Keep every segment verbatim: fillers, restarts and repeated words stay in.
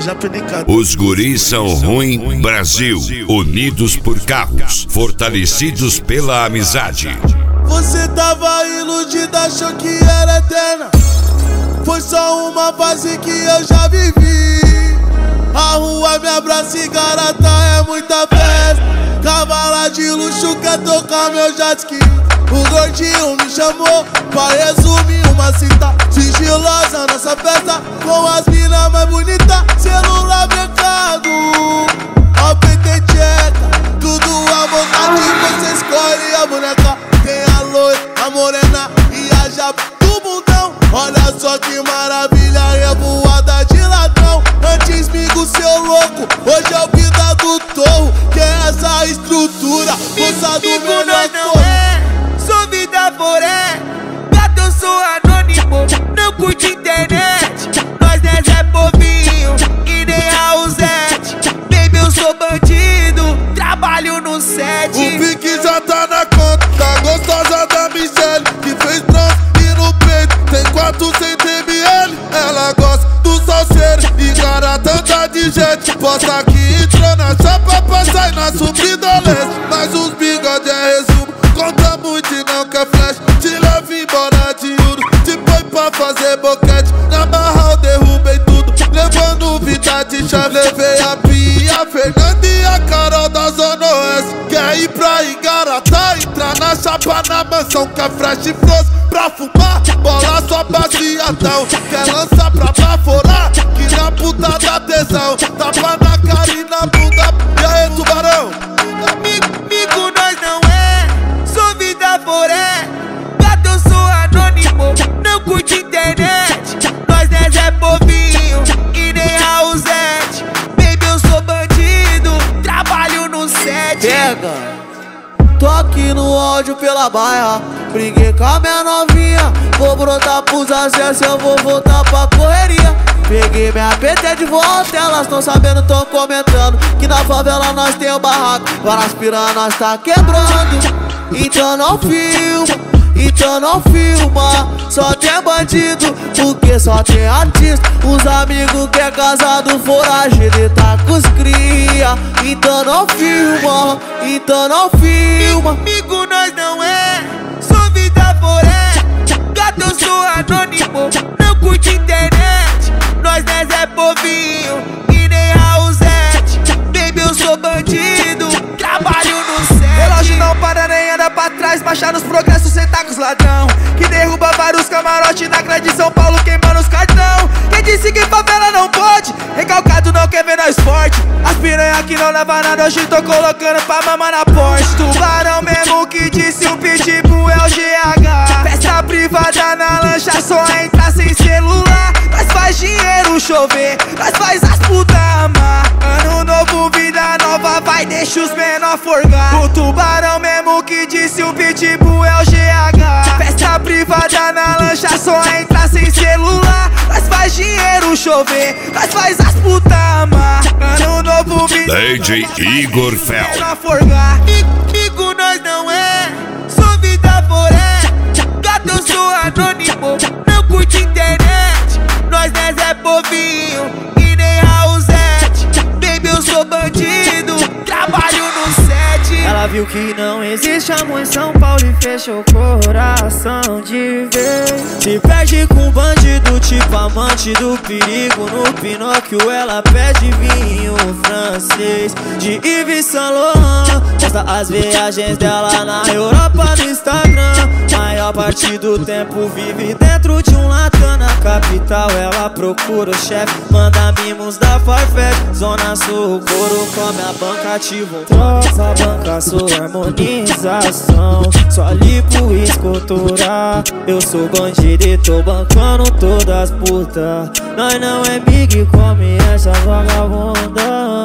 já aprendi cada. Os guris são ruim Brasil, unidos por carros, fortalecidos pela amizade. Você tava iludida, achou que era eterna. Foi só uma fase que eu já vivi. A rua me abraça e garota é muita festa. Cavala de luxo quer tocar meu jet ski. O gordinho me chamou pra resumir uma cita sigilosa nossa festa, com as minas mais bonitas. Celular mercado, ó peito e tcheca, tudo à vontade, você escolhe a boneca. Tem a loira, a morena e a japa do bundão. Olha só que maravilha, revoada de ladrão. Antes migo seu louco, hoje é o vida do torro. Que é essa estrutura, moça do Migo menor nós não torro. é, sou vida foré. Gato eu sou anônimo, não curte internet. Nós não é povinho e nem Raulzete. Baby eu sou bandido, trabalho no set. O pique já tá na conta, tá gostosa da Michelle, que fez trans e no peito tem quatrocentos mililitros. Ela gosta do salseiro e cara tanta de gente. Posta que entrou na chapa pra sair na subidolência. Mas os bigode é resumo, conta muito e não quer flash. Te leva embora de ouro, te põe pra fazer boquete. Na barra eu derrubei tudo, levando vida de chave. Levei a Pia, a Fernanda e a Carol da Zona Oeste. Quer ir pra Igarata, entrar na chapa na mansão. Quer fresh frozen pra fumar, bola só baseadão. Quer lançar pra baforar, que na puta da tesão. Tapa na cara e na bunda, e aí tubarão? Migo nós não é, sou vida foré. Gato eu sou anônimo, não curte internet. Nós não é povinho e nem Raulzete. Baby eu sou bandido, trabalho no set. Pega, tô aqui no ódio pela baia. Briguei com a minha novinha, vou brotar pros acessos, eu vou voltar pra correria. Peguei minha P T de volta, elas tão sabendo, tão comentando que na favela nós tem o barraco, várias piranhas nós tá quebrando. Então não filma, então não filma, só tem bandido, porque só tem artista. Os amigos que é casado, foragido e tá com os cria. Então não filma, então não filma. Migo nós não é, sou vida foré. Gato eu sou anônimo, não curte internet. Nós não é povinho e nem Raulzete. Baby eu sou bandido, trabalho no set. Relógio não para nem anda pra trás, marcha nos progressos, cê tá com os ladrão. Que derruba vários camarotes na grande São Paulo, queimando os cartão. Quem disse que favela não pode? Recalcado não quer ver nós forte. As piranha que não leva nada, hoje tô colocando pra mamar na Porsche. Tubarão mesmo que disse o pitbull é o G H. Festa privada na lancha, só entra sem celular. Nós faz dinheiro chover, nós faz as putas amar. Ano novo, vida nova, vai deixa os menor forgar. O tubarão mesmo que disse o pitbull é o G H. Festa privada na lancha, só entra sem celular. Nós faz dinheiro chover, nós faz as putas amar. Ano novo, vida D J Igor Fel. forgar. Migo nós não é, sou vida foré. Gato eu sou anônimo, não curte internet. Nós não é povinho e nem Raulzete. Baby eu sou bandido, trabalho no set. Ela viu que não existe amor em São Paulo e fechou o coração de vez. Se perde com bandido, tipo amante do perigo. No Pinóquio ela pede vinho francês de Yves Saint Laurent. Posta as viagens dela na Europa no Instagram. Maior parte do tempo vive dentro de um latão. Na capital ela procura o chefe, manda mimos da Farfetch. Zona Sul, couro come a banca, ativa um troço, a banca sua harmonização. Só lipo e escultura, eu sou bandido e tô bancando todas as putas. Nós não é big, come essa vagabunda.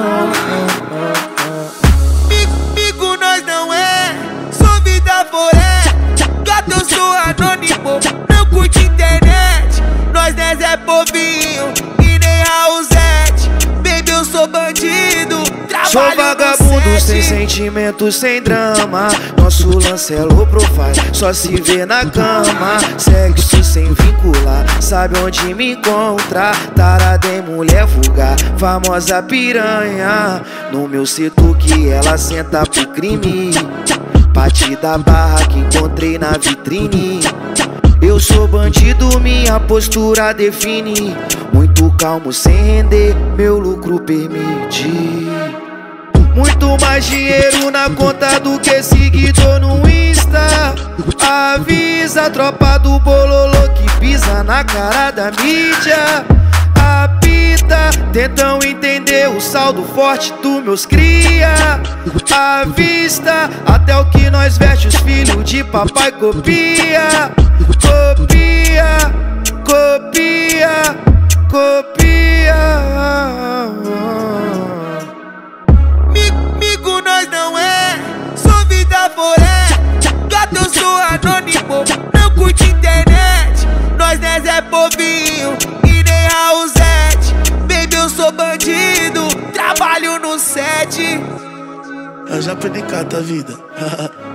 Migo nós não é, sou vida foré. Gato eu sou anônimo, não curte internet. Nós não é povinho e nem Raulzete. Baby eu sou bandido, trabalho sou vagabundo Amigos sem sentimento, sem drama. Nosso lance é low profile, só se vê na cama. Sexo sem vincular, sabe onde me encontra. Tarada em mulher vulgar, famosa piranha. No meu setor que ela senta pro crime. Pati da barra que encontrei na vitrine. Eu sou bandido, minha postura define. Muito calmo sem render, meu lucro permite. Muito mais dinheiro na conta do que seguidor no Insta. Avisa a tropa do bololô que pisa na cara da mídia. Apita, tentam entender o saldo forte dos meus cria. À vista, até o que nós veste os filhos de papai copia. Copia, copia, copia. Migo nós não é, sou vida foré. Gato eu sou anônimo, não curte internet. Nós não é Zé Povinho e nem Raulzete. Baby eu sou bandido, trabalho no set. Eu já perdi cada vida.